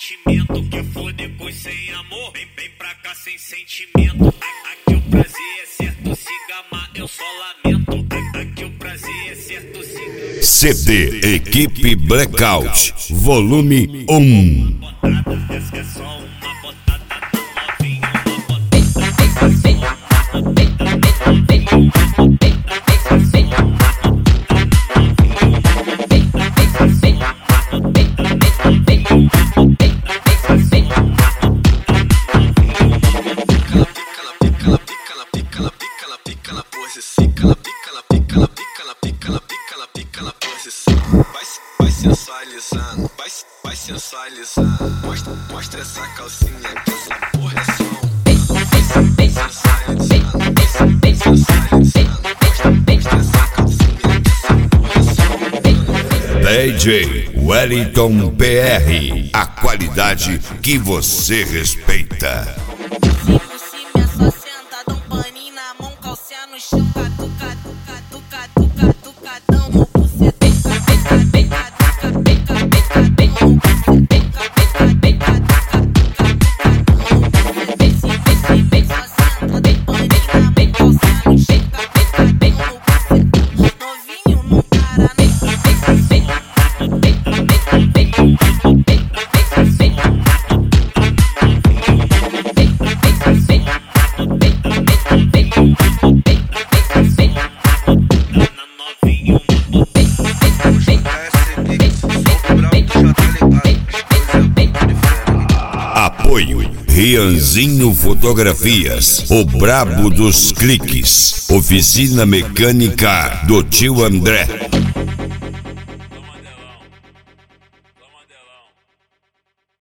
sentimento. Quer foder com sem amor? Vem pra cá sem sentimento. Aqui o prazer é certo, se gamar eu só lamento. Aqui o prazer é certo, se gamar. CD Equipe Blackout, volume 1. Essa é só uma botada novinha, vai sensualizando, mostra essa calcinha que essa porra é só vai sensualizando, mostra essa calcinha que essa porra é só DJ Wellington PR, a qualidade que você respeita. Só senta, dá um paninho na mão, calcinha no chão, catucadão no bucetão, novinho não para nem. Apoio Rianzinho Fotografias, o brabo dos cliques. Oficina mecânica do tio André.